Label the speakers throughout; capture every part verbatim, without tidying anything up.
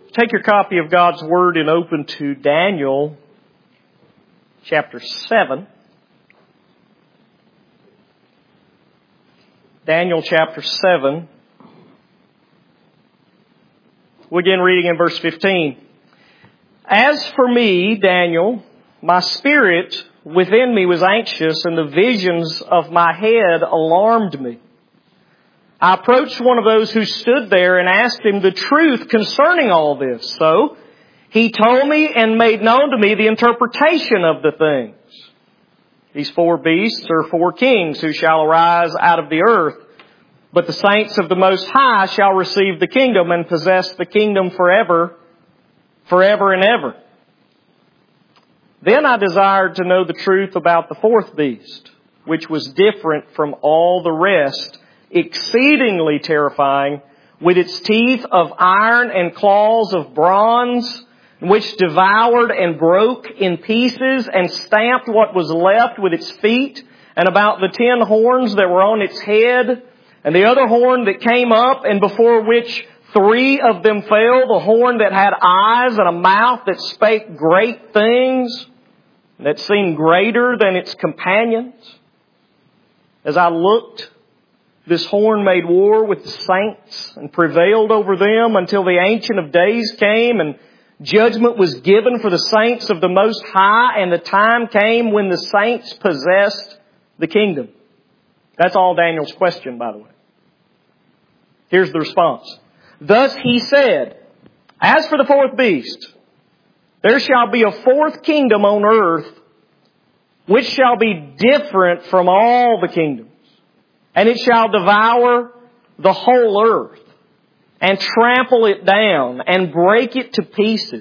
Speaker 1: Take your copy of God's Word and open to Daniel chapter seven. Daniel chapter seven. We'll begin reading in verse fifteen. As for me, Daniel, my spirit within me was anxious, and the visions of my head alarmed me. I approached one of those who stood there and asked him the truth concerning all this. So he told me and made known to me the interpretation of the things. These four beasts are four kings who shall arise out of the earth. But the saints of the Most High shall receive the kingdom and possess the kingdom forever, forever and ever. Then I desired to know the truth about the fourth beast, which was different from all the rest, exceedingly terrifying, with its teeth of iron and claws of bronze, which devoured and broke in pieces and stamped what was left with its feet, and about the ten horns that were on its head, and the other horn that came up, and before which three of them fell, the horn that had eyes and a mouth that spake great things, that seemed greater than its companions. As I looked, this horn made war with the saints and prevailed over them until the Ancient of Days came, and judgment was given for the saints of the Most High, and the time came when the saints possessed the kingdom. That's all Daniel's question, by the way. Here's the response. Thus he said, as for the fourth beast, there shall be a fourth kingdom on earth, which shall be different from all the kingdoms. And it shall devour the whole earth, and trample it down, and break it to pieces.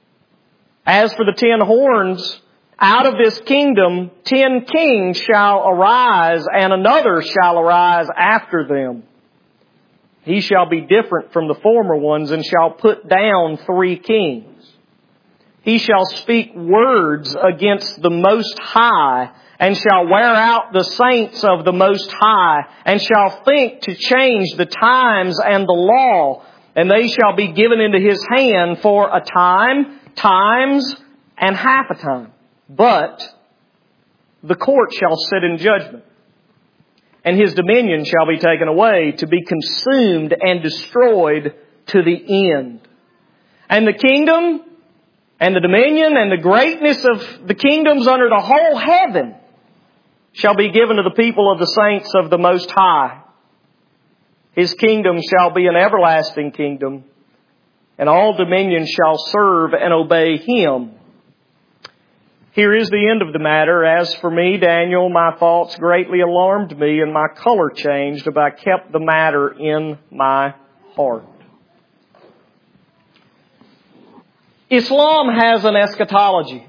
Speaker 1: As for the ten horns, out of this kingdom ten kings shall arise, and another shall arise after them. He shall be different from the former ones, and shall put down three kings. He shall speak words against the Most High, and shall wear out the saints of the Most High, and shall think to change the times and the law, and they shall be given into his hand for a time, times, and half a time. But the court shall sit in judgment, and his dominion shall be taken away, to be consumed and destroyed to the end. And the kingdom and the dominion and the greatness of the kingdoms under the whole heaven shall be given to the people of the saints of the Most High. His kingdom shall be an everlasting kingdom, and all dominions shall serve and obey him. Here is the end of the matter. As for me, Daniel, my thoughts greatly alarmed me, and my color changed, but I kept the matter in my heart. Islam has an eschatology.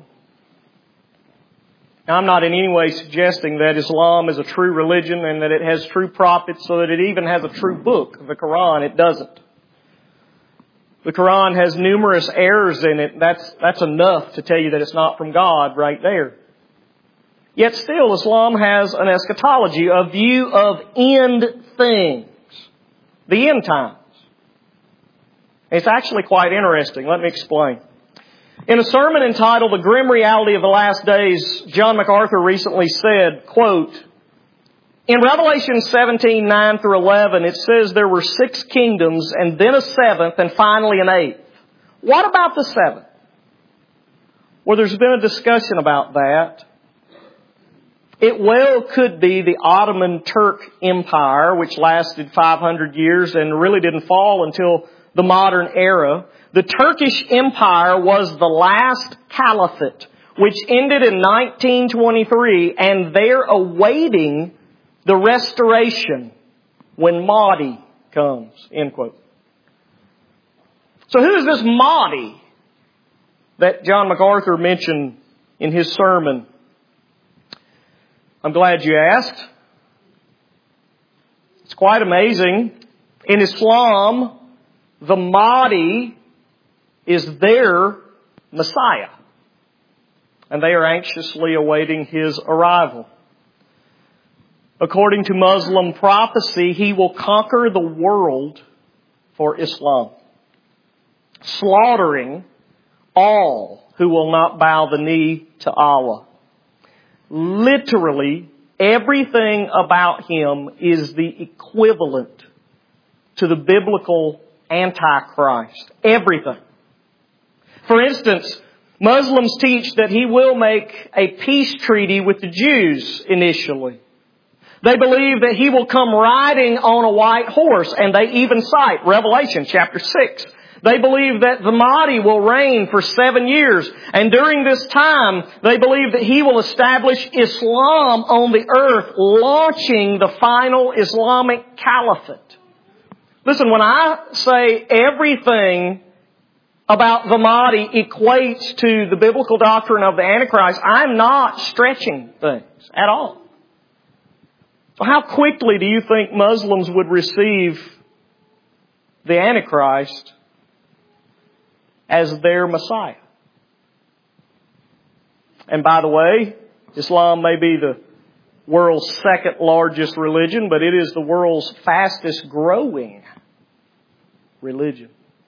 Speaker 1: Now, I'm not in any way suggesting that Islam is a true religion and that it has true prophets, so that it even has a true book. The Quran, it doesn't. The Quran has numerous errors in it. That's, that's enough to tell you that it's not from God right there. Yet still, Islam has an eschatology, a view of end things. The end times. It's actually quite interesting. Let me explain. In a sermon entitled The Grim Reality of the Last Days, John MacArthur recently said, quote, in Revelation seventeen, nine through eleven, it says there were six kingdoms and then a seventh and finally an eighth. What about the seventh? Well, there's been a discussion about that. It well could be the Ottoman Turk Empire, which lasted five hundred years and really didn't fall until the modern era. The Turkish Empire was the last caliphate, which ended in nineteen twenty-three, and they're awaiting the restoration when Mahdi comes, end quote. So who is this Mahdi that John MacArthur mentioned in his sermon? I'm glad you asked. It's quite amazing. In Islam, the Mahdi is their Messiah, and they are anxiously awaiting his arrival. According to Muslim prophecy, he will conquer the world for Islam. slaughtering all who will not bow the knee to Allah. Literally, everything about Him is the equivalent to the biblical Antichrist. Everything. For instance, Muslims teach that He will make a peace treaty with the Jews initially. They believe that He will come riding on a white horse, and they even cite Revelation chapter six. They believe that the Mahdi will reign for seven years, and during this time, they believe that He will establish Islam on the earth, launching the final Islamic caliphate. Listen, when I say everything about the Mahdi equates to the biblical doctrine of the Antichrist, I'm not stretching things at all. So how quickly do you think Muslims would receive the Antichrist as their Messiah? And by the way, Islam may be the world's second largest religion, but it is the world's fastest growing religion.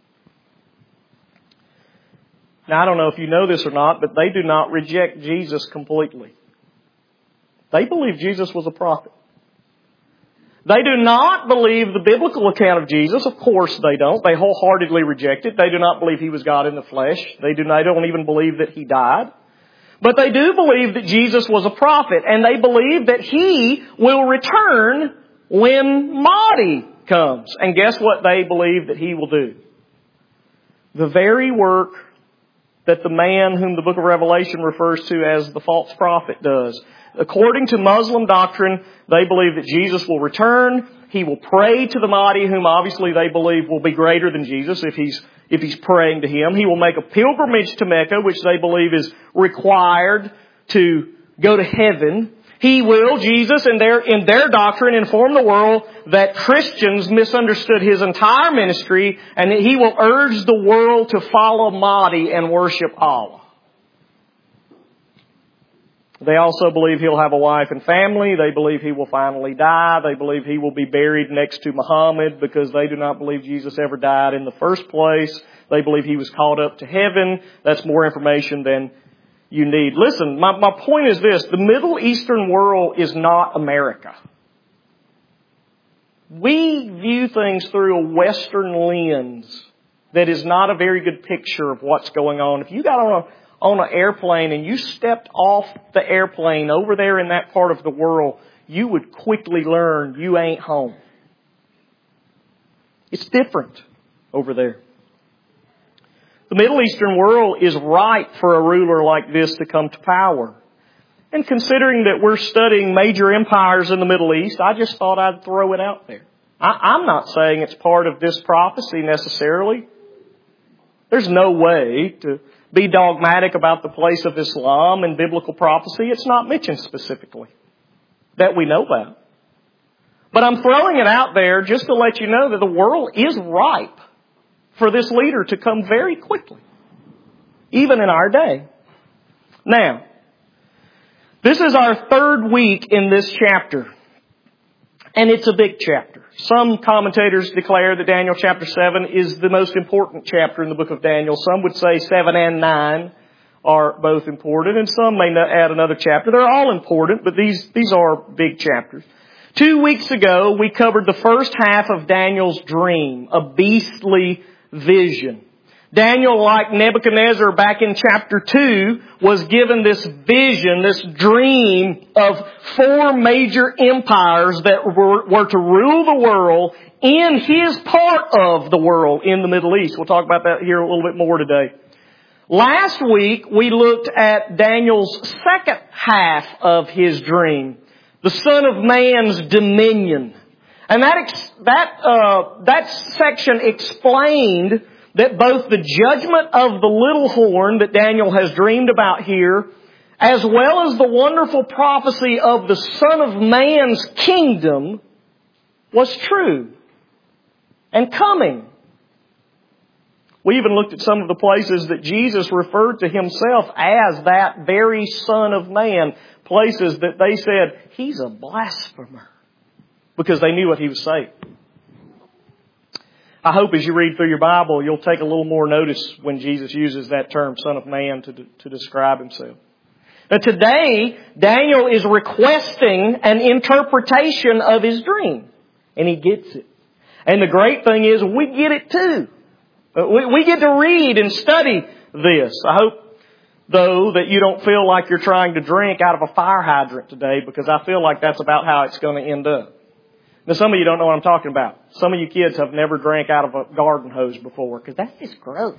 Speaker 1: Now, I don't know if you know this or not, but they do not reject Jesus completely. They believe Jesus was a prophet. They do not believe the biblical account of Jesus. Of course they don't. They wholeheartedly reject it. They do not believe He was God in the flesh. They do not, they don't even believe that He died. But they do believe that Jesus was a prophet, and they believe that He will return when Mahdi comes. And guess what they believe that He will do? The very work that the man whom the book of Revelation refers to as the false prophet does. According to Muslim doctrine, they believe that Jesus will return. He will pray to the Mahdi, whom obviously they believe will be greater than Jesus if he's, if he's praying to him. He will make a pilgrimage to Mecca, which they believe is required to go to heaven. He will, Jesus, in their, in their doctrine, inform the world that Christians misunderstood His entire ministry, and that He will urge the world to follow Mahdi and worship Allah. They also believe He'll have a wife and family. They believe He will finally die. They believe He will be buried next to Muhammad, because they do not believe Jesus ever died in the first place. They believe He was called up to heaven. That's more information than you need. Listen, my, my point is this. The Middle Eastern world is not America. We view things through a Western lens that is not a very good picture of what's going on. If you got on a on an airplane and you stepped off the airplane over there in that part of the world, you would quickly learn you ain't home. It's different over there. The Middle Eastern world is ripe for a ruler like this to come to power. And considering that we're studying major empires in the Middle East, I just thought I'd throw it out there. I, I'm not saying it's part of this prophecy necessarily. There's no way to be dogmatic about the place of Islam in biblical prophecy. It's not mentioned specifically that we know about. But I'm throwing it out there just to let you know that the world is ripe for this leader to come very quickly, even in our day. Now, this is our third week in this chapter, and it's a big chapter. Some commentators declare that Daniel chapter seven is the most important chapter in the book of Daniel. Some would say seven and nine are both important, and some may add another chapter. They're all important, but these, these are big chapters. Two weeks ago, we covered the first half of Daniel's dream, a beastly vision. Daniel, like Nebuchadnezzar back in chapter two, was given this vision, this dream of four major empires that were, were to rule the world in his part of the world in the Middle East. We'll talk about that here a little bit more today. Last week, we looked at Daniel's second half of his dream, the Son of Man's dominion. And that, that, uh, that section explained that both the judgment of the little horn that Daniel has dreamed about here, as well as the wonderful prophecy of the Son of Man's kingdom, was true and coming. We even looked at some of the places that Jesus referred to Himself as that very Son of Man. Places that they said, He's a blasphemer, because they knew what He was saying. I hope as you read through your Bible, you'll take a little more notice when Jesus uses that term, Son of Man, to, to describe Himself. Now today, Daniel is requesting an interpretation of his dream. And he gets it. And the great thing is, we get it too. We, we get to read and study this. I hope, though, that you don't feel like you're trying to drink out of a fire hydrant today, because I feel like that's about how it's going to end up. Now, some of you don't know what I'm talking about. Some of you kids have never drank out of a garden hose before, because that's just gross.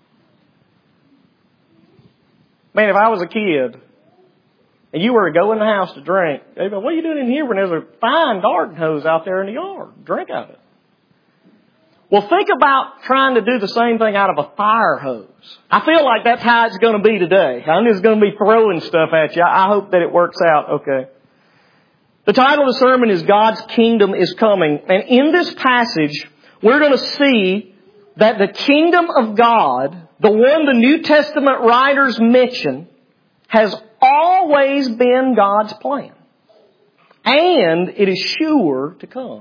Speaker 1: Man, if I was a kid and you were to go in the house to drink, they'd go, what are you doing in here when there's a fine garden hose out there in the yard? Drink out of it. Well, think about trying to do the same thing out of a fire hose. I feel like that's how it's going to be today. I'm just going to be throwing stuff at you. I hope that it works out okay. The title of the sermon is God's Kingdom is Coming. And in this passage, we're going to see that the kingdom of God, the one the New Testament writers mention, has always been God's plan. And it is sure to come.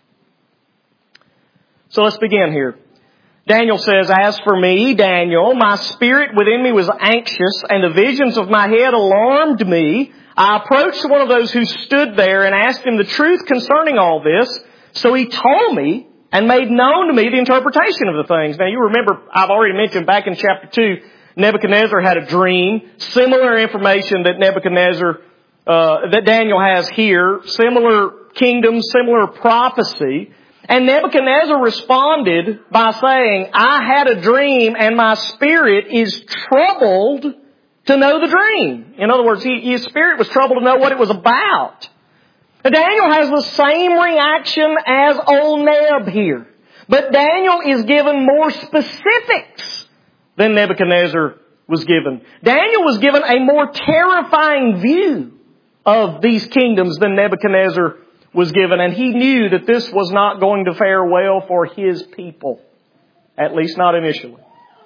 Speaker 1: So let's begin here. Daniel says, as for me, Daniel, my spirit within me was anxious, and the visions of my head alarmed me. I approached one of those who stood there and asked him the truth concerning all this. So he told me and made known to me the interpretation of the things. Now you remember, I've already mentioned back in chapter two, Nebuchadnezzar had a dream. Similar information that Nebuchadnezzar, uh, that Daniel has here. Similar kingdom, similar prophecy. And Nebuchadnezzar responded by saying, I had a dream and my spirit is troubled to know the dream. In other words, he, his spirit was troubled to know what it was about. Now, Daniel has the same reaction as old Neb here. But Daniel is given more specifics than Nebuchadnezzar was given. Daniel was given a more terrifying view of these kingdoms than Nebuchadnezzar was given. And he knew that this was not going to fare well for his people. At least not initially.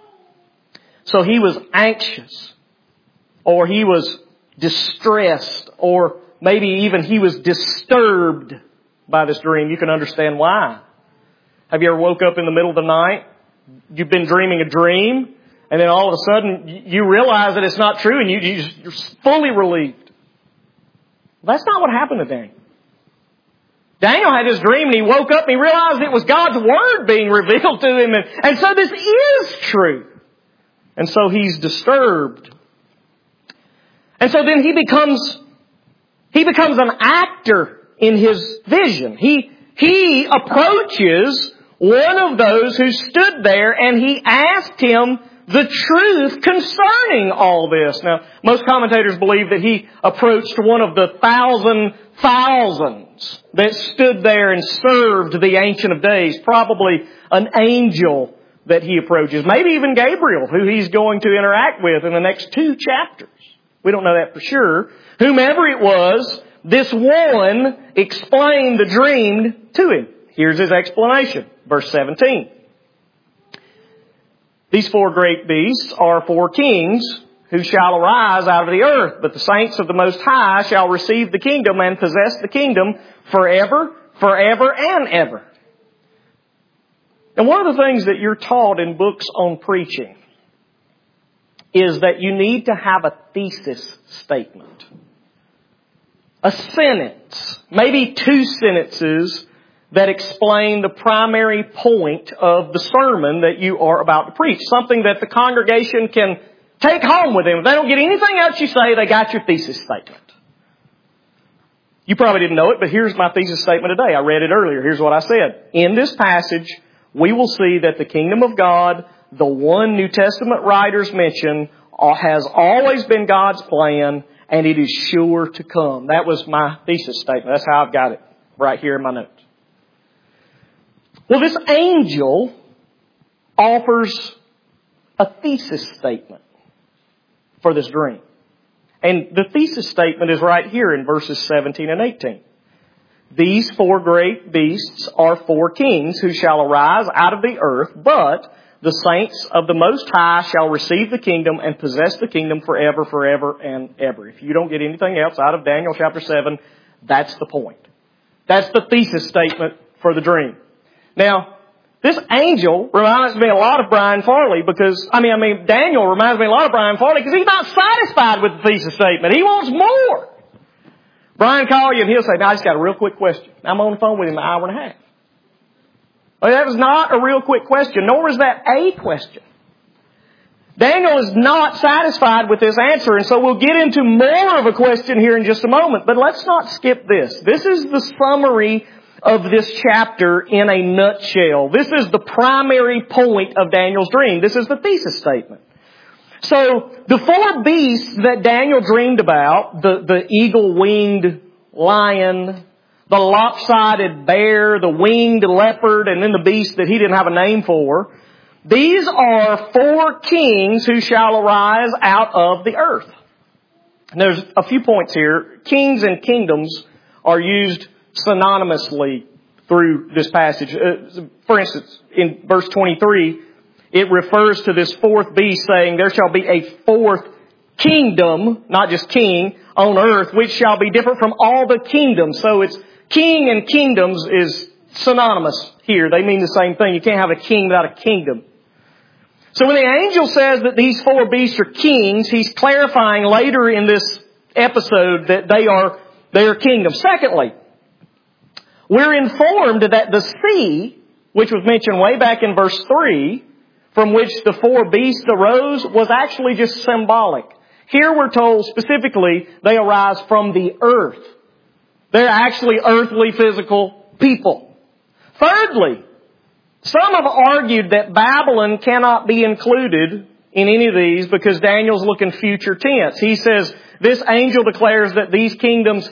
Speaker 1: So he was anxious. Or he was distressed, or maybe even he was disturbed by this dream. You can understand why. Have you ever woke up in the middle of the night? You've been dreaming a dream, and then all of a sudden you realize that it's not true, and you, you just, you're fully relieved. Well, that's not what happened to Daniel. Daniel had his dream, and he woke up and he realized it was God's Word being revealed to him, and, and so this is true. And so he's disturbed. And so then he becomes, he becomes an actor in his vision. He, he approaches one of those who stood there and he asked him the truth concerning all this. Now, most commentators believe that he approached one of the thousand thousands that stood there and served the Ancient of Days. Probably an angel that he approaches. Maybe even Gabriel, who he's going to interact with in the next two chapters. We don't know that for sure. Whomever it was, this one explained the dream to him. Here's his explanation. Verse seventeen. These four great beasts are four kings who shall arise out of the earth, but the saints of the Most High shall receive the kingdom and possess the kingdom forever, forever and ever. And one of the things that you're taught in books on preaching is that you need to have a thesis statement. A sentence, maybe two sentences that explain the primary point of the sermon that you are about to preach. Something that the congregation can take home with them. If they don't get anything else you say, they got your thesis statement. You probably didn't know it, but here's my thesis statement today. I read it earlier. Here's what I said. In this passage, we will see that the kingdom of God, the one New Testament writers mention, has always been God's plan, and it is sure to come. That was my thesis statement. That's how I've got it right here in my notes. Well, this angel offers a thesis statement for this dream. And the thesis statement is right here in verses seventeen and eighteen. These four great beasts are four kings who shall arise out of the earth, but the saints of the Most High shall receive the kingdom and possess the kingdom forever, forever, and ever. If you don't get anything else out of Daniel chapter seven, that's the point. That's the thesis statement for the dream. Now, This angel reminds me a lot of Brian Farley because, I mean, I mean, Daniel reminds me a lot of Brian Farley because he's not satisfied with the thesis statement. He wants more. Brian call you and he'll say, now I just got a real quick question. I'm on the phone with him an hour and a half. Well, that was not a real quick question, nor is that a question. Daniel is not satisfied with this answer, and so we'll get into more of a question here in just a moment. But let's not skip this. This is the summary of this chapter in a nutshell. This is the primary point of Daniel's dream. This is the thesis statement. So, the four beasts that Daniel dreamed about, the, the eagle-winged lion, the lopsided bear, the winged leopard, and then the beast that he didn't have a name for, these are four kings who shall arise out of the earth. And there's a few points here. Kings and kingdoms are used synonymously through this passage. Uh, for instance, in verse twenty-three, it refers to this fourth beast saying, there shall be a fourth kingdom, not just king, on earth, which shall be different from all the kingdoms. So it's king and kingdoms is synonymous here. They mean the same thing. You can't have a king without a kingdom. So when the angel says that these four beasts are kings, he's clarifying later in this episode that they are, they are kingdoms. Secondly, we're informed that the sea, which was mentioned way back in verse three, from which the four beasts arose, was actually just symbolic. Here we're told specifically they arise from the earth. They're actually earthly physical people. Thirdly, some have argued that Babylon cannot be included in any of these because Daniel's looking future tense. He says, this angel declares that these kingdoms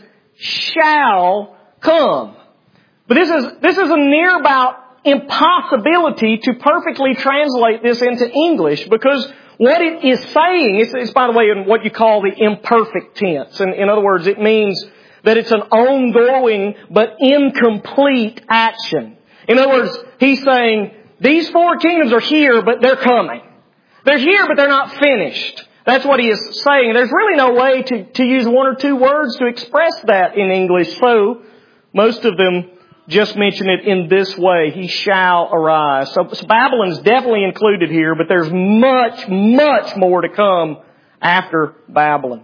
Speaker 1: shall come. But this is, this is a near about impossibility to perfectly translate this into English because what it is saying, it's, it's by the way in what you call the imperfect tense. And in other words, it means that it's an ongoing but incomplete action. In other words, he's saying, these four kingdoms are here, but they're coming. They're here, but they're not finished. That's what he is saying. There's really no way to, to use one or two words to express that in English. So, most of them just mention it in this way. He shall arise. So, so Babylon's definitely included here, but there's much, much more to come after Babylon.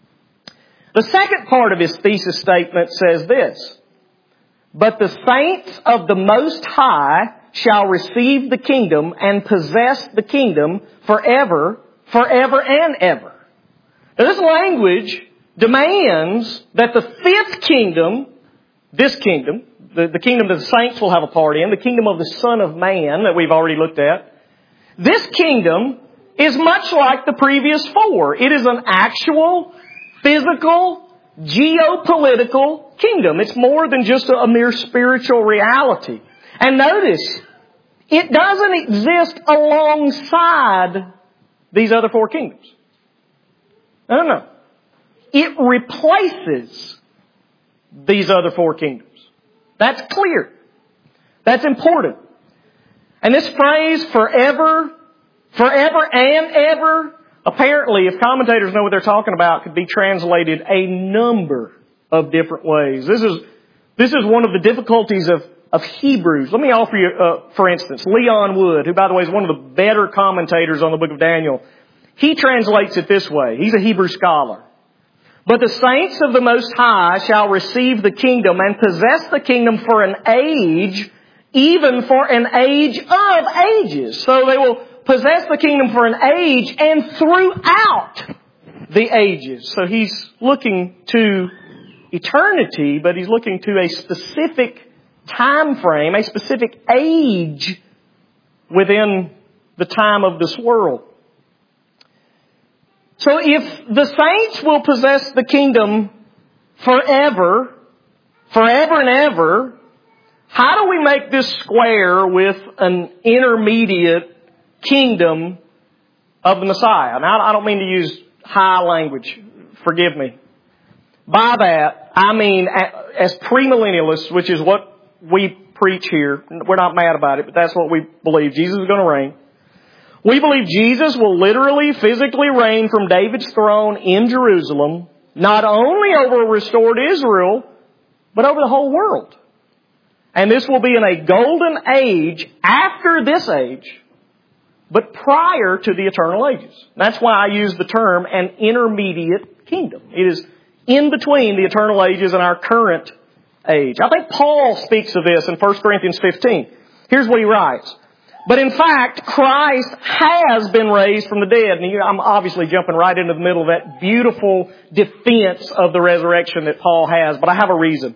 Speaker 1: The second part of his thesis statement says this. But the saints of the Most High shall receive the kingdom and possess the kingdom forever, forever and ever. Now this language demands that the fifth kingdom, this kingdom, the, the kingdom that the saints will have a part in, the kingdom of the Son of Man that we've already looked at, this kingdom is much like the previous four. It is an actual, physical, geopolitical kingdom. It's more than just a mere spiritual reality. And notice, it doesn't exist alongside these other four kingdoms. No, no, no. It replaces these other four kingdoms. That's clear. That's important. And this phrase, forever, forever and ever, apparently, if commentators know what they're talking about, could be translated a number of different ways. This is, this is one of the difficulties of, of Hebrews. Let me offer you, uh, for instance, Leon Wood, who by the way is one of the better commentators on the book of Daniel. He translates it this way. He's a Hebrew scholar. But the saints of the Most High shall receive the kingdom and possess the kingdom for an age, even for an age of ages. So they will possess the kingdom for an age and throughout the ages. So he's looking to eternity, but he's looking to a specific time frame, a specific age within the time of this world. So if the saints will possess the kingdom forever, forever and ever, how do we make this square with an intermediate kingdom of the Messiah? Now, I don't mean to use high language. Forgive me. By that, I mean as premillennialists, which is what we preach here. We're not mad about it, but that's what we believe. Jesus is going to reign. We believe Jesus will literally, physically reign from David's throne in Jerusalem, not only over a restored Israel, but over the whole world. And this will be in a golden age after this age, but prior to the eternal ages. That's why I use the term an intermediate kingdom. It is in between the eternal ages and our current age. I think Paul speaks of this in First Corinthians fifteen. Here's what he writes. But in fact, Christ has been raised from the dead. And I'm obviously jumping right into the middle of that beautiful defense of the resurrection that Paul has, but I have a reason.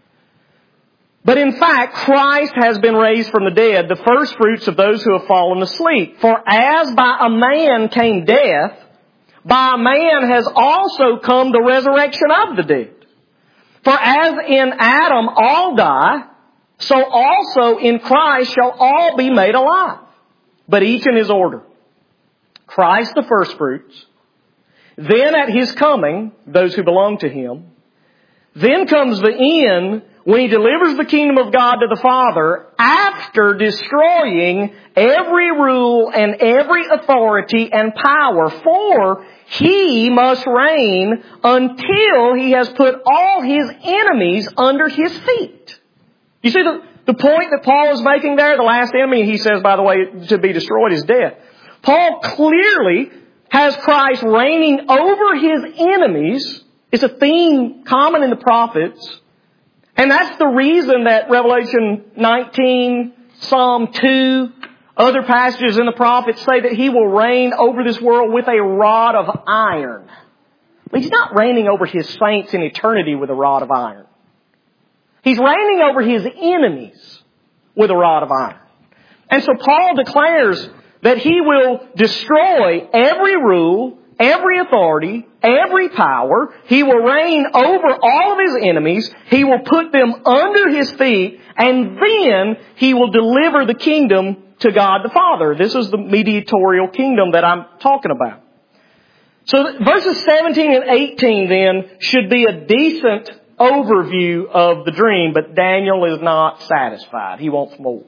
Speaker 1: But in fact, Christ has been raised from the dead, the first fruits of those who have fallen asleep. For as by a man came death, by a man has also come the resurrection of the dead. For as in Adam all die, so also in Christ shall all be made alive, but each in his order. Christ the firstfruits, then at His coming, those who belong to Him. Then comes the end when He delivers the kingdom of God to the Father after destroying every rule and every authority and power. For He must reign until He has put all His enemies under His feet. You see the, the point that Paul is making there? The last enemy, he says, by the way, to be destroyed is death. Paul clearly has Christ reigning over His enemies. It's a theme common in the prophets. And that's the reason that Revelation nineteen, Psalm two, other passages in the prophets say that He will reign over this world with a rod of iron. But He's not reigning over His saints in eternity with a rod of iron. He's reigning over His enemies with a rod of iron. And so Paul declares that He will destroy every rule, every authority, every power. He will reign over all of His enemies. He will put them under His feet. And then He will deliver the kingdom to God the Father. This is the mediatorial kingdom that I'm talking about. So verses seventeen and eighteen then should be a decent overview of the dream, but Daniel is not satisfied. He wants more.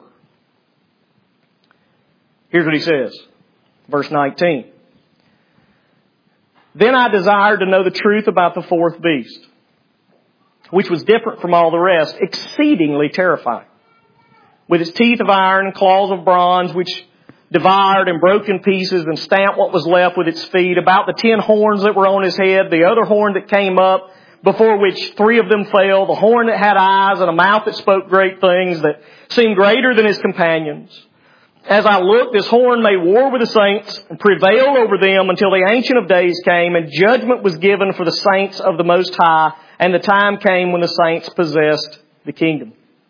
Speaker 1: Here's what he says. Verse nineteen. Then I desired to know the truth about the fourth beast, which was different from all the rest, exceedingly terrifying, with its teeth of iron and claws of bronze, which devoured and broke in pieces and stamped what was left with its feet, about the ten horns that were on his head, the other horn that came up, before which three of them fell, the horn that had eyes and a mouth that spoke great things that seemed greater than his companions. As I looked, this horn made war with the saints and prevailed over them until the Ancient of Days came, and judgment was given for the saints of the Most High, and the time came when the saints possessed the kingdom.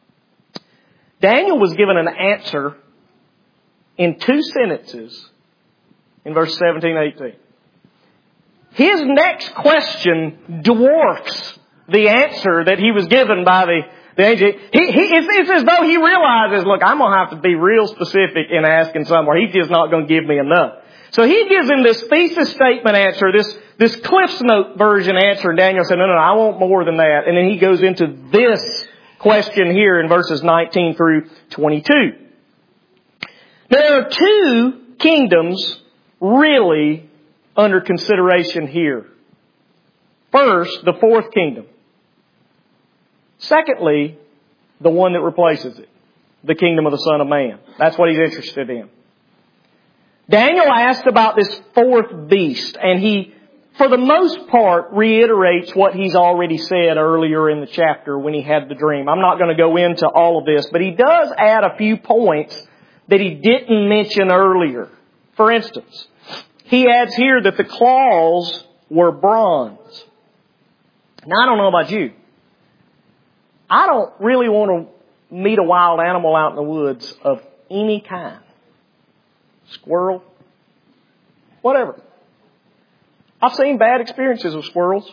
Speaker 1: Daniel was given an answer in two sentences in verse seventeen and eighteen. His next question dwarfs the answer that he was given by the, the angel. He, he, it's, it's as though he realizes, look, I'm going to have to be real specific in asking somewhere. He's just not going to give me enough. So he gives him this thesis statement answer, this, this Cliff's Note version answer. And Daniel said, no, no, no, I want more than that. And then he goes into this question here in verses nineteen through twenty-two. There are two kingdoms really under consideration here. First, the fourth kingdom. Secondly, the one that replaces it. The kingdom of the Son of Man. That's what he's interested in. Daniel asked about this fourth beast, and he, for the most part, reiterates what he's already said earlier in the chapter when he had the dream. I'm not going to go into all of this, but he does add a few points that he didn't mention earlier. For instance, he adds here that the claws were bronze. Now, I don't know about you. I don't really want to meet a wild animal out in the woods of any kind. Squirrel. Whatever. I've seen bad experiences with squirrels.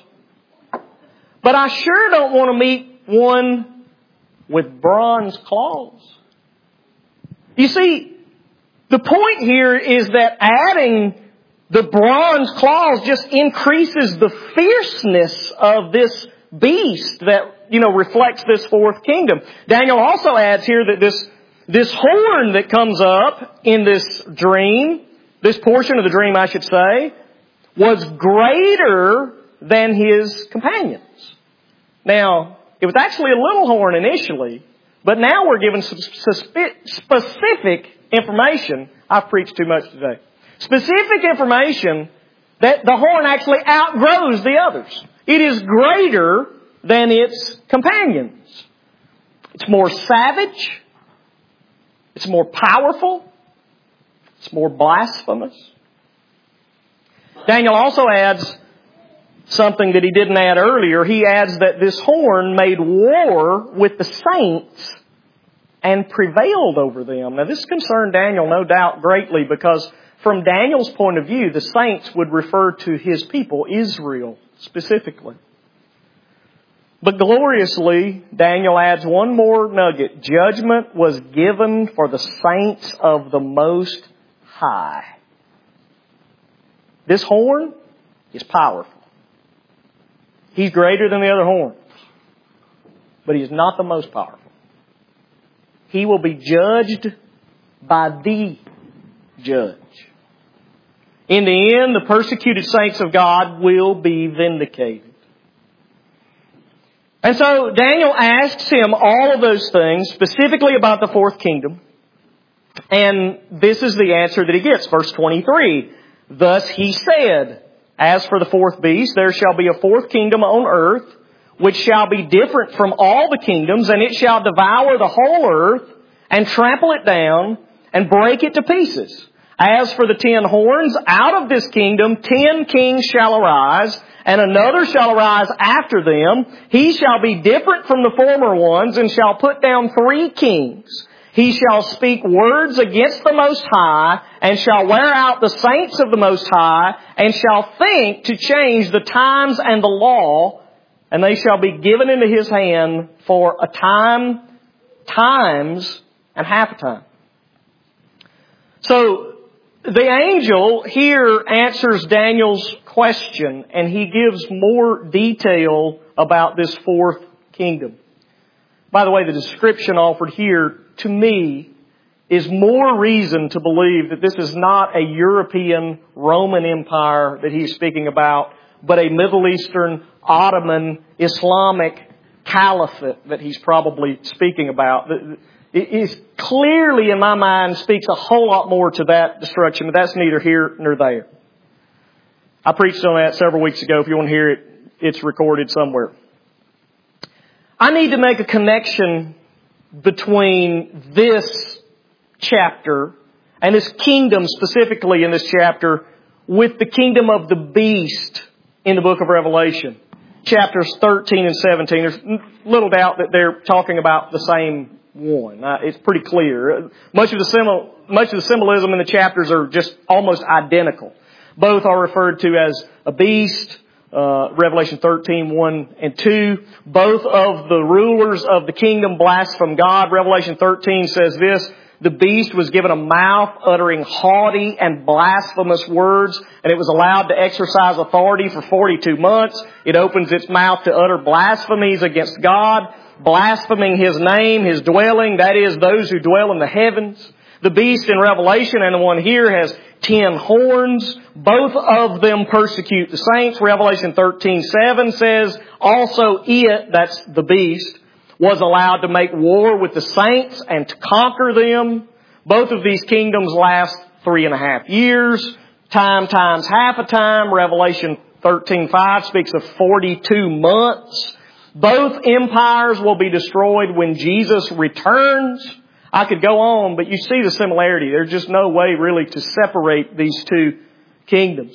Speaker 1: But I sure don't want to meet one with bronze claws. You see, the point here is that adding the bronze claws just increases the fierceness of this beast that, you know, reflects this fourth kingdom. Daniel also adds here that this, this horn that comes up in this dream, this portion of the dream, I should say, was greater than his companions. Now, it was actually a little horn initially, But now we're given some specific information. I've preached too much today. Specific information that the horn actually outgrows the others. It is greater than its companions. It's more savage. It's more powerful. It's more blasphemous. Daniel also adds something that he didn't add earlier. He adds that this horn made war with the saints and prevailed over them. Now this concerned Daniel no doubt greatly, because from Daniel's point of view, the saints would refer to his people, Israel, specifically. But gloriously, Daniel adds one more nugget. Judgment was given for the saints of the Most High. This horn is powerful. He's greater than the other horns. But he is not the most powerful. He will be judged by the judge. In the end, the persecuted saints of God will be vindicated. And so Daniel asks him all of those things, specifically about the fourth kingdom. And this is the answer that he gets. Verse twenty-three. Thus he said, as for the fourth beast, there shall be a fourth kingdom on earth, which shall be different from all the kingdoms, and it shall devour the whole earth, and trample it down, and break it to pieces. As for the ten horns, out of this kingdom ten kings shall arise, and another shall arise after them. He shall be different from the former ones, and shall put down three kings. He shall speak words against the Most High, and shall wear out the saints of the Most High, and shall think to change the times and the law, and they shall be given into his hand for a time, times, and half a time. So, the angel here answers Daniel's question, and he gives more detail about this fourth kingdom. By the way, the description offered here, to me, is more reason to believe that this is not a European Roman Empire that he's speaking about, but a Middle Eastern, Ottoman, Islamic caliphate that he's probably speaking about. It is clearly, in my mind, speaks a whole lot more to that destruction, but that's neither here nor there. I preached on that several weeks ago. If you want to hear it, it's recorded somewhere. I need to make a connection between this chapter and this kingdom specifically in this chapter with the kingdom of the beast in the book of Revelation. Chapters thirteen and seventeen. There's little doubt that they're talking about the same one. Uh, it's pretty clear. Much of the symbol, much of the symbolism in the chapters are just almost identical. Both are referred to as a beast. Uh, Revelation thirteen, one and two. Both of the rulers of the kingdom blaspheme God. Revelation thirteen says this: the beast was given a mouth uttering haughty and blasphemous words, and it was allowed to exercise authority for forty-two months. It opens its mouth to utter blasphemies against God, blaspheming His name, His dwelling, that is, those who dwell in the heavens. The beast in Revelation and the one here has ten horns. Both of them persecute the saints. Revelation thirteen, seven says, also it, that's the beast, was allowed to make war with the saints and to conquer them. Both of these kingdoms last three and a half years. Time times half a time. Revelation thirteen, five speaks of forty-two months. Both empires will be destroyed when Jesus returns. I could go on, but you see the similarity. There's just no way really to separate these two kingdoms.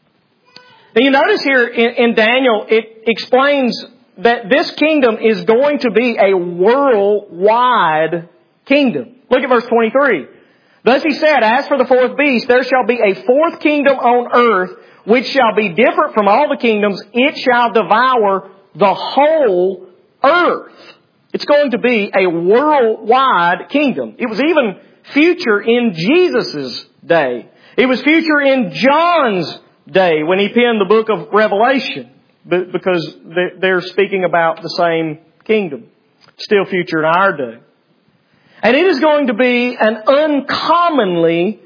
Speaker 1: Now you notice here in, in Daniel, it explains that this kingdom is going to be a worldwide kingdom. Look at verse twenty-three. Thus he said, as for the fourth beast, there shall be a fourth kingdom on earth, which shall be different from all the kingdoms. It shall devour the whole earth. It's going to be a worldwide kingdom. It was even future in Jesus' day. It was future in John's day when he penned the book of Revelation, because they're speaking about the same kingdom. Still future in our day. And it is going to be an uncommonly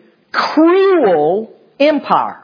Speaker 1: cruel empire.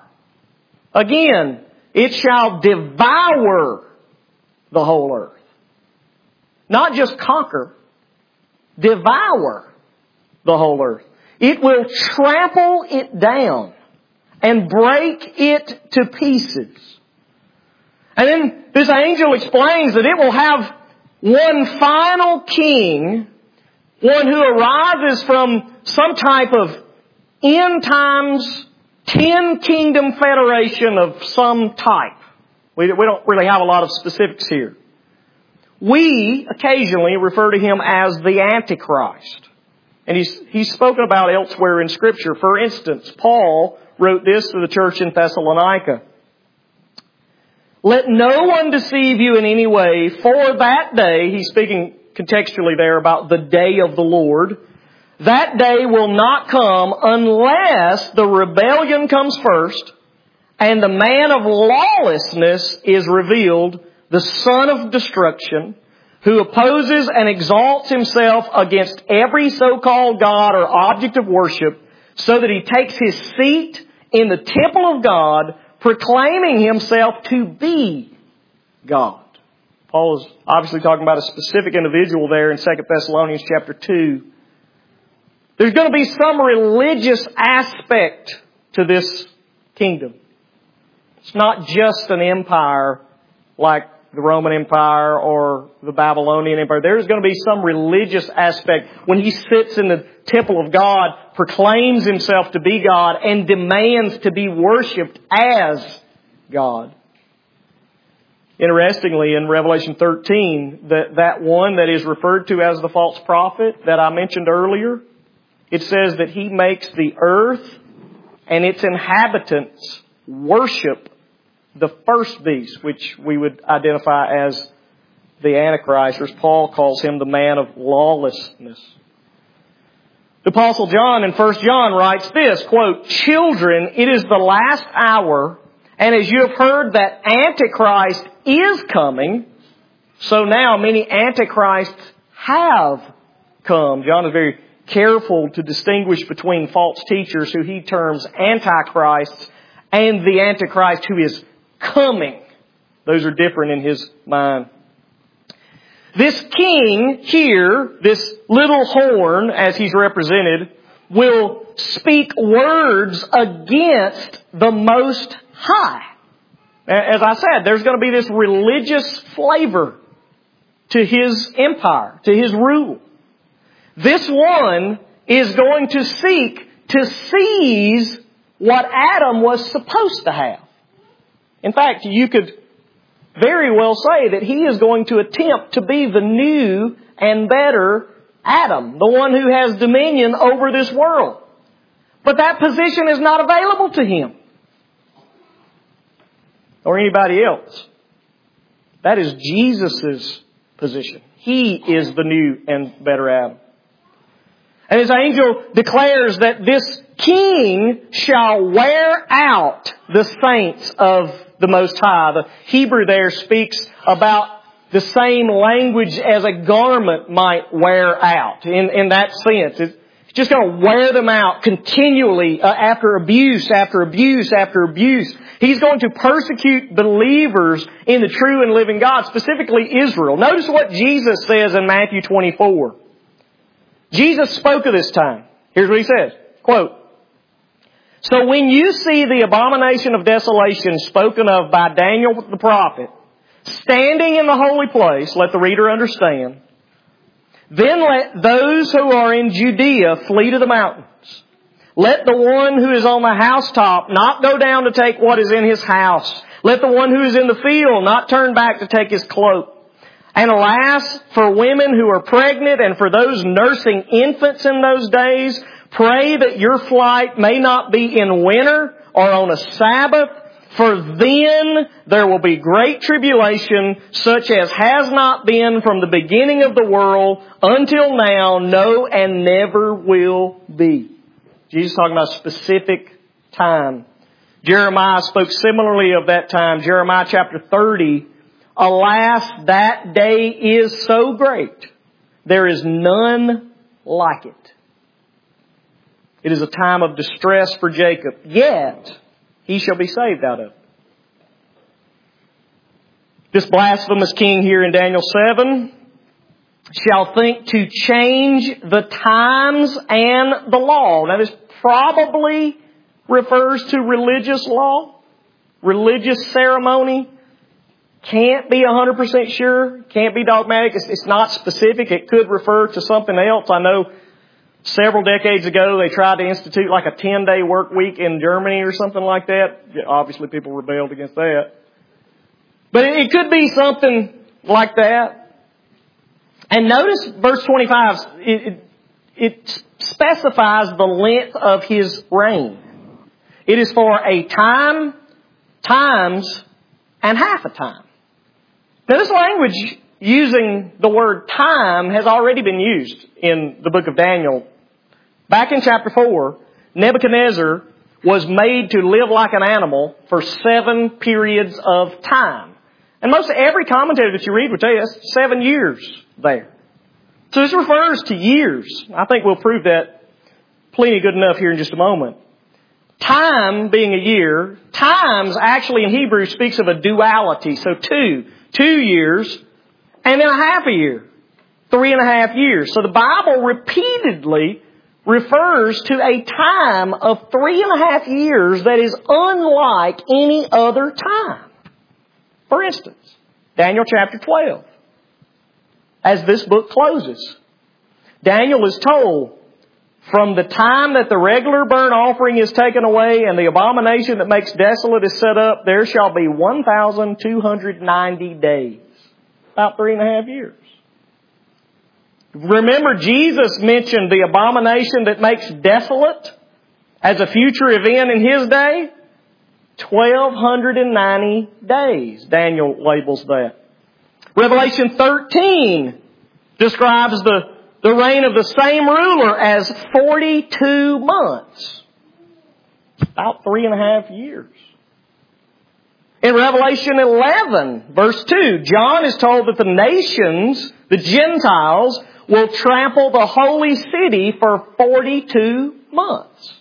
Speaker 1: Again, it shall devour the whole earth. Not just conquer, devour the whole earth. It will trample it down and break it to pieces. And then this angel explains that it will have one final king, one who arises from some type of end times, ten kingdom federation of some type. We, we don't really have a lot of specifics here. We occasionally refer to him as the Antichrist. And he's, he's spoken about elsewhere in Scripture. For instance, Paul wrote this to the church in Thessalonica. Let no one deceive you in any way, for that day, he's speaking contextually there about the day of the Lord, that day will not come unless the rebellion comes first and the man of lawlessness is revealed, the son of destruction, who opposes and exalts himself against every so-called God or object of worship, so that he takes his seat in the temple of God, proclaiming himself to be God. Paul is obviously talking about a specific individual there in Second Thessalonians chapter two. There's going to be some religious aspect to this kingdom. It's not just an empire like the Roman Empire or the Babylonian Empire. There's going to be some religious aspect when he sits in the temple of God, proclaims himself to be God, and demands to be worshipped as God. Interestingly, in Revelation thirteen, that, that one that is referred to as the false prophet that I mentioned earlier, it says that he makes the earth and its inhabitants worship the first beast, which we would identify as the Antichrist, or as Paul calls him, the man of lawlessness. The Apostle John in First John writes this, quote, "Children, it is the last hour, and as you have heard that Antichrist is coming, so now many Antichrists have come." John is very careful to distinguish between false teachers who he terms Antichrists and the Antichrist who is coming. Those are different in his mind. This king here, this little horn as he's represented, will speak words against the Most High. As I said, there's going to be this religious flavor to his empire, to his rule. This one is going to seek to seize what Adam was supposed to have. In fact, you could very well say that he is going to attempt to be the new and better Adam, the one who has dominion over this world. But that position is not available to him or anybody else. That is Jesus' position. He is the new and better Adam. And his angel declares that this king shall wear out the saints of the Most High. The Hebrew there speaks about the same language as a garment might wear out. In, in that sense, it's just going to wear them out continually uh, after abuse, after abuse, after abuse. He's going to persecute believers in the true and living God, specifically Israel. Notice what Jesus says in Matthew twenty-four. Jesus spoke of this time. Here's what he says. Quote, "So when you see the abomination of desolation spoken of by Daniel the prophet, standing in the holy place," let the reader understand, "then let those who are in Judea flee to the mountains. Let the one who is on the housetop not go down to take what is in his house. Let the one who is in the field not turn back to take his cloak. And alas, for women who are pregnant and for those nursing infants in those days, pray that your flight may not be in winter or on a Sabbath, for then there will be great tribulation, such as has not been from the beginning of the world until now, no, and never will be." Jesus is talking about a specific time. Jeremiah spoke similarly of that time. Jeremiah chapter thirty, "Alas, that day is so great, there is none like it. It is a time of distress for Jacob, yet he shall be saved out of it." This blasphemous king here in Daniel seven shall think to change the times and the law. Now this probably refers to religious law, religious ceremony. Can't be one hundred percent sure. Can't be dogmatic. It's, it's not specific. It could refer to something else. I know several decades ago they tried to institute like a ten-day work week in Germany or something like that. Obviously people rebelled against that. But it, it could be something like that. And notice verse twenty-five, it, it, it specifies the length of his reign. It is for a time, times, and half a time. Now this language using the word time has already been used in the book of Daniel. Back in chapter four, Nebuchadnezzar was made to live like an animal for seven periods of time. And most every commentator that you read will tell you that's seven years there. So this refers to years. I think we'll prove that plenty good enough here in just a moment. Time being a year, times actually in Hebrew speaks of a duality. So two, two years, and then a half a year. Three and a half years. So the Bible repeatedly refers to a time of three and a half years that is unlike any other time. For instance, Daniel chapter twelve. As this book closes, Daniel is told, from the time that the regular burnt offering is taken away and the abomination that makes desolate is set up, there shall be one thousand two hundred ninety days. About three and a half years. Remember, Jesus mentioned the abomination that makes desolate as a future event in His day. twelve ninety days, Daniel labels that. Revelation thirteen describes the, the reign of the same ruler as forty-two months. About three and a half years. In Revelation eleven, verse two, John is told that the nations, the Gentiles, will trample the holy city for forty-two months.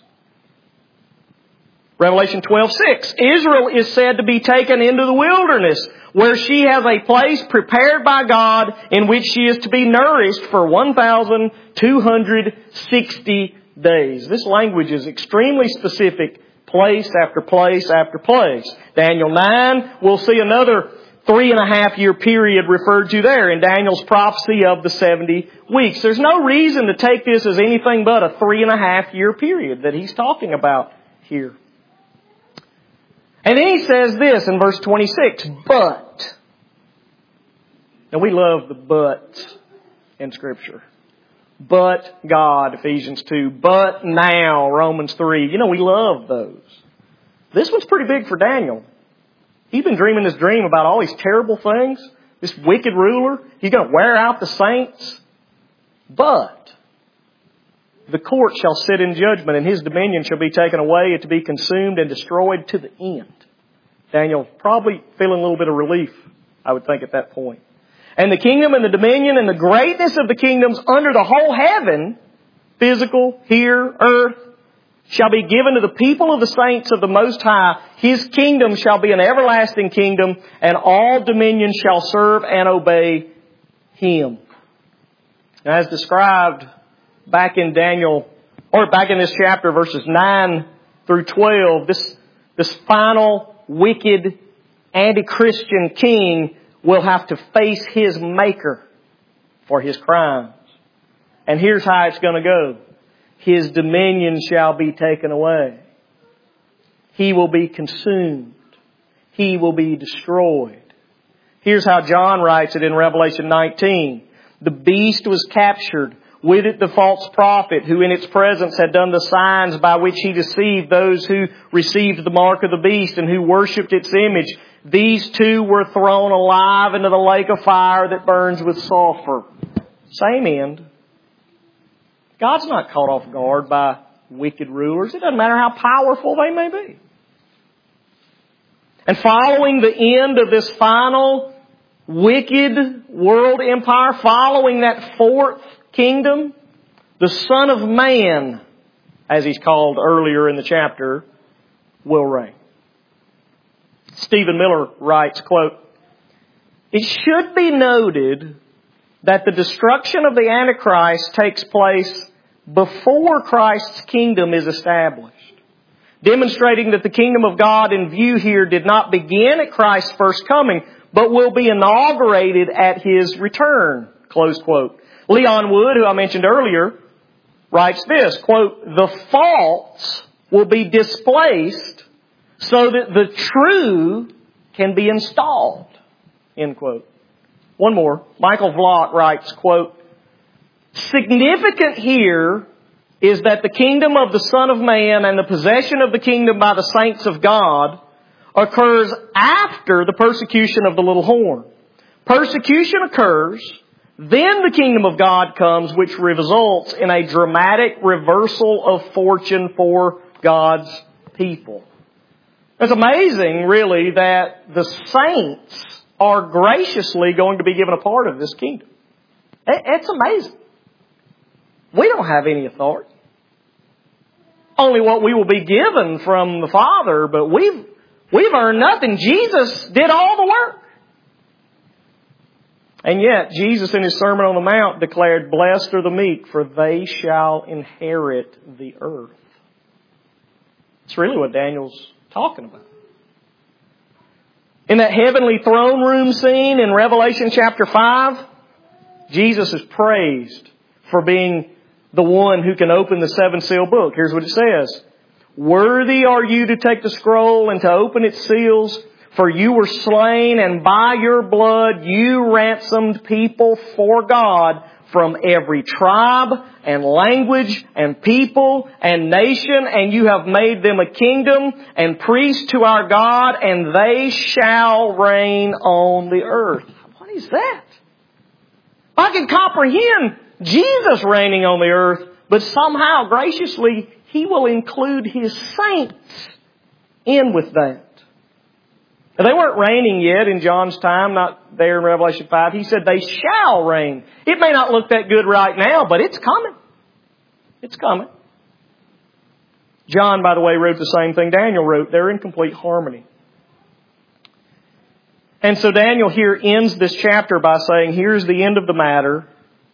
Speaker 1: Revelation twelve six, Israel is said to be taken into the wilderness, where she has a place prepared by God in which she is to be nourished for one thousand two hundred sixty days. This language is extremely specific, place after place after place. Daniel nine, we'll see another three and a half year period referred to there in Daniel's prophecy of the seventy weeks. There's no reason to take this as anything but a three and a half year period that he's talking about here. And then he says this in verse twenty-six, but. And we love the but in Scripture. But God, Ephesians two. But now, Romans three. You know, we love those. This one's pretty big for Daniel. He's been dreaming this dream about all these terrible things. This wicked ruler. He's going to wear out the saints. But the court shall sit in judgment, and his dominion shall be taken away, and to be consumed and destroyed to the end. Daniel probably feeling a little bit of relief, I would think, at that point. And the kingdom and the dominion and the greatness of the kingdoms under the whole heaven, physical, here, earth, shall be given to the people of the saints of the Most High. His kingdom shall be an everlasting kingdom, and all dominions shall serve and obey Him. As described back in Daniel, or back in this chapter, verses nine through twelve, this, this final wicked anti-Christian king will have to face his Maker for his crimes. And here's how it's going to go. His dominion shall be taken away. He will be consumed. He will be destroyed. Here's how John writes it in Revelation nineteen. The beast was captured. With it the false prophet, who in its presence had done the signs by which he deceived those who received the mark of the beast and who worshipped its image. These two were thrown alive into the lake of fire that burns with sulfur. Same end. God's not caught off guard by wicked rulers. It doesn't matter how powerful they may be. And following the end of this final wicked world empire, following that fourth kingdom, the Son of Man, as He's called earlier in the chapter, will reign. Stephen Miller writes, quote, "It should be noted that the destruction of the Antichrist takes place before Christ's kingdom is established, demonstrating that the kingdom of God in view here did not begin at Christ's first coming, but will be inaugurated at His return. Close quote. Leon Wood, who I mentioned earlier, writes this, quote, "The false will be displaced so that the true can be installed." End quote. One more. Michael Vlock writes, quote, "Significant here is that the kingdom of the Son of Man and the possession of the kingdom by the saints of God occurs after the persecution of the little horn. Persecution occurs, then the kingdom of God comes, which results in a dramatic reversal of fortune for God's people." It's amazing, really, that the saints are graciously going to be given a part of this kingdom. It's amazing. We don't have any authority. Only what we will be given from the Father, but we've, we've earned nothing. Jesus did all the work. And yet, Jesus in His Sermon on the Mount declared, "Blessed are the meek, for they shall inherit the earth." It's really what Daniel's talking about. In that heavenly throne room scene in Revelation chapter five, Jesus is praised for being the one who can open the seven seal book. Here's what it says. "Worthy are you to take the scroll and to open its seals, for you were slain, and by your blood you ransomed people for God from every tribe and language and people and nation, and you have made them a kingdom and priests to our God, and they shall reign on the earth." What is that? I can comprehend Jesus reigning on the earth, but somehow, graciously, He will include His saints in with that. Now, they weren't reigning yet in John's time, not there in Revelation five. He said they shall reign. It may not look that good right now, but it's coming. It's coming. John, by the way, wrote the same thing Daniel wrote. They're in complete harmony. And so Daniel here ends this chapter by saying, here's the end of the matter.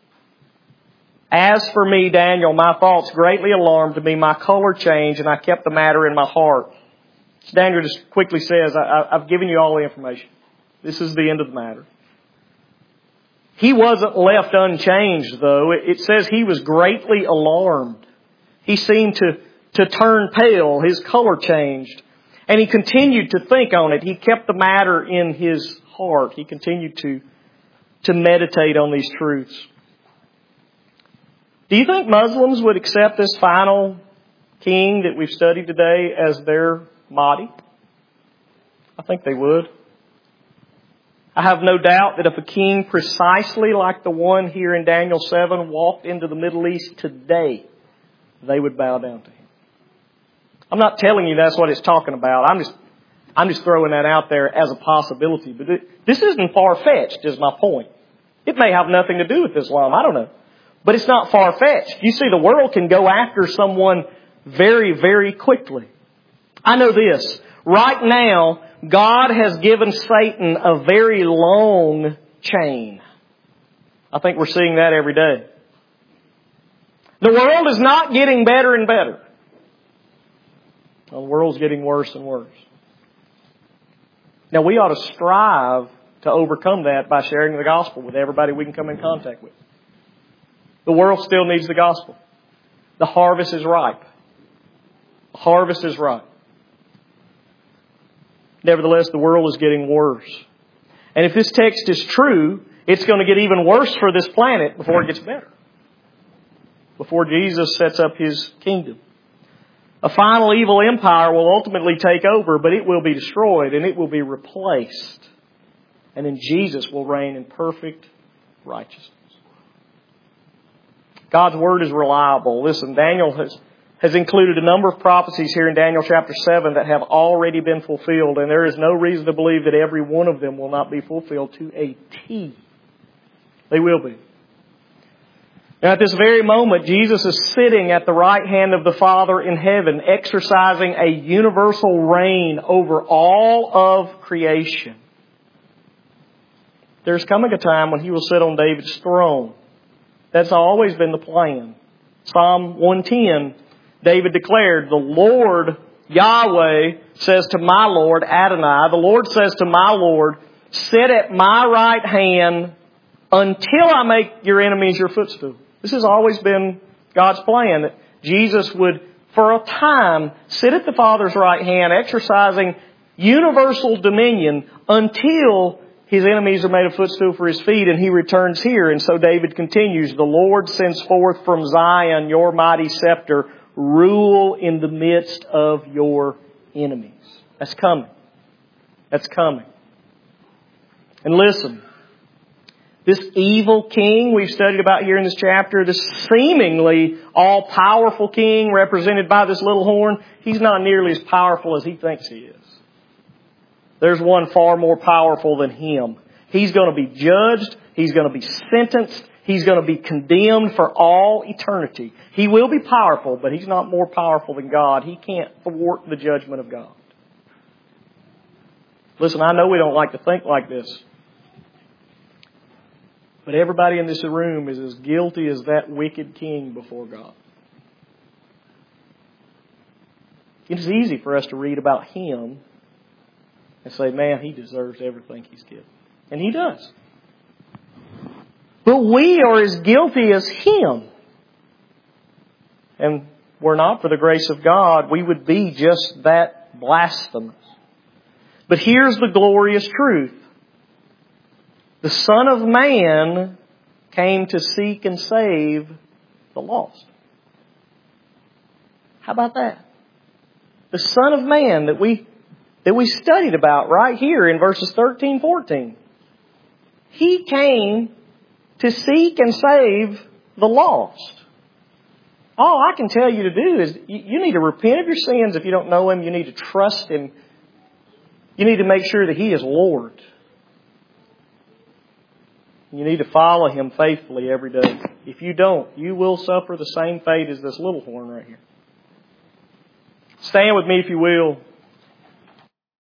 Speaker 1: "As for me, Daniel, my thoughts greatly alarmed me. My color changed, and I kept the matter in my heart." Daniel just quickly says, I, I've given you all the information. This is the end of the matter. He wasn't left unchanged, though. It, it says he was greatly alarmed. He seemed to, to turn pale. His color changed. And he continued to think on it. He kept the matter in his heart. He continued to, to meditate on these truths. Do you think Muslims would accept this final king that we've studied today as their Mahdi? I think they would. I have no doubt that if a king precisely like the one here in Daniel seven walked into the Middle East today, they would bow down to him. I'm not telling you that's what it's talking about. I'm just, I'm just throwing that out there as a possibility. But it, this isn't far-fetched, is my point. It may have nothing to do with Islam. I don't know. But it's not far-fetched. You see, the world can go after someone very, very quickly. I know this. Right now, God has given Satan a very long chain. I think we're seeing that every day. The world is not getting better and better. The world's getting worse and worse. Now, we ought to strive to overcome that by sharing the gospel with everybody we can come in contact with. The world still needs the gospel. The harvest is ripe. The harvest is ripe. Nevertheless, the world is getting worse. And if this text is true, it's going to get even worse for this planet before it gets better. Before Jesus sets up His kingdom. A final evil empire will ultimately take over, but it will be destroyed and it will be replaced. And then Jesus will reign in perfect righteousness. God's Word is reliable. Listen, Daniel has, has included a number of prophecies here in Daniel chapter seven that have already been fulfilled, and there is no reason to believe that every one of them will not be fulfilled to a T. They will be. Now at this very moment, Jesus is sitting at the right hand of the Father in heaven, exercising a universal reign over all of creation. there's coming a time when He will sit on David's throne. That's always been the plan. Psalm one ten, David declared, the Lord, Yahweh, says to my Lord, Adonai, the Lord says to my Lord, sit at my right hand until I make your enemies your footstool. This has always been God's plan, that Jesus would, for a time, sit at the Father's right hand, exercising universal dominion until His enemies are made a footstool for His feet, and He returns here. And so David continues, the Lord sends forth from Zion your mighty scepter, rule in the midst of your enemies. That's coming. That's coming. And listen, this evil king we've studied about here in this chapter, this seemingly all-powerful king represented by this little horn, he's not nearly as powerful as he thinks he is. There's one far more powerful than him. He's going to be judged. He's going to be sentenced. He's going to be condemned for all eternity. He will be powerful, but he's not more powerful than God. He can't thwart the judgment of God. Listen, I know we don't like to think like this. But everybody in this room is as guilty as that wicked king before God. It is easy for us to read about him and say, man, he deserves everything he's given. And he does. But we are as guilty as him. And were not for the grace of God, we would be just that blasphemous. But here's the glorious truth. The Son of Man came to seek and save the lost. How about that? The Son of Man that we that we studied about right here in verses thirteen, fourteen. He came to seek and save the lost. All I can tell you to do is you need to repent of your sins if you don't know Him. You need to trust Him. You need to make sure that He is Lord. You need to follow Him faithfully every day. If you don't, you will suffer the same fate as this little horn right here. Stand with me if you will.